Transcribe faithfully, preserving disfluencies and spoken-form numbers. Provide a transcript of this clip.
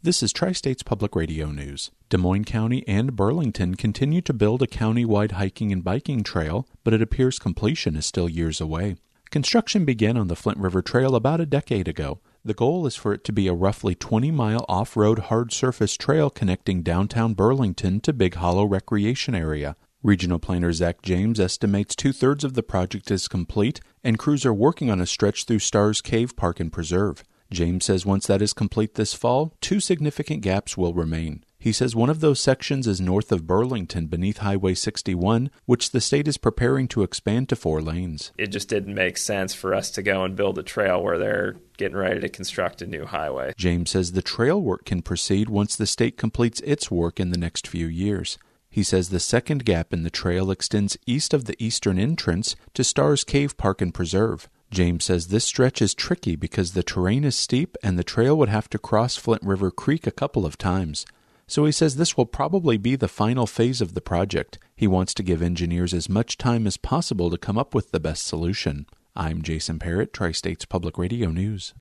This is Tri-States Public Radio News. Des Moines County and Burlington continue to build a county-wide hiking and biking trail, but it appears completion is still years away. Construction began on the Flint River Trail about a decade ago. The goal is for it to be a roughly twenty-mile off-road hard-surface trail connecting downtown Burlington to Big Hollow Recreation Area. Regional Planner Zach James estimates two-thirds of the project is complete, and crews are working on a stretch through Stars Cave Park and Preserve. James says once that is complete this fall, two significant gaps will remain. He says one of those sections is north of Burlington beneath Highway sixty-one, which the state is preparing to expand to four lanes. It just didn't make sense for us to go and build a trail where they're getting ready to construct a new highway. James says the trail work can proceed once the state completes its work in the next few years. He says the second gap in the trail extends east of the eastern entrance to Stars Cave Park and Preserve. James says this stretch is tricky because the terrain is steep and the trail would have to cross Flint River Creek a couple of times. So he says this will probably be the final phase of the project. He wants to give engineers as much time as possible to come up with the best solution. I'm Jason Parrott, Tri-States Public Radio News.